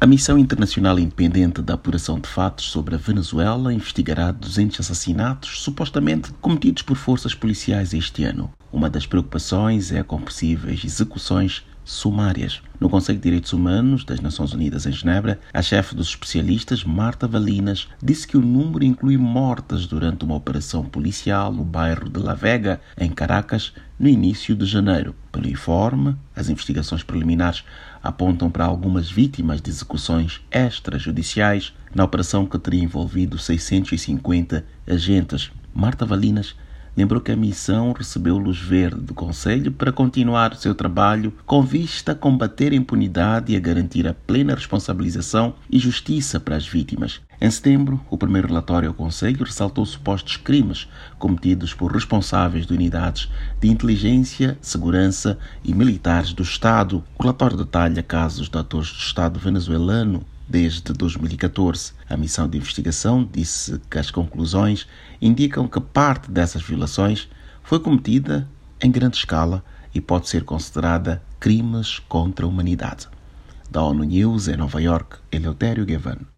Missão Internacional Independente da Apuração de Fatos sobre a Venezuela investigará 200 assassinatos supostamente cometidos por forças policiais este ano. Uma das preocupações é com possíveis execuções sumárias. No Conselho de Direitos Humanos das Nações Unidas em Genebra, a chefe dos especialistas, Marta Valinas, disse que o número inclui mortes durante uma operação policial no bairro de La Vega, em Caracas, no início de janeiro. Pelo informe, as investigações preliminares apontam para algumas vítimas de execuções extrajudiciais na operação que teria envolvido 650 agentes. Marta Valinas lembrou que a missão recebeu luz verde do Conselho para continuar o seu trabalho com vista a combater a impunidade e a garantir a plena responsabilização e justiça para as vítimas. Em setembro, o primeiro relatório ao Conselho ressaltou supostos crimes cometidos por responsáveis de unidades de inteligência, segurança e militares do Estado. O relatório detalha casos de atores do Estado venezuelano desde 2014. A missão de investigação disse que as conclusões indicam que parte dessas violações foi cometida em grande escala e pode ser considerada crimes contra a humanidade. Da ONU News, em Nova York, Eleutério Gavan.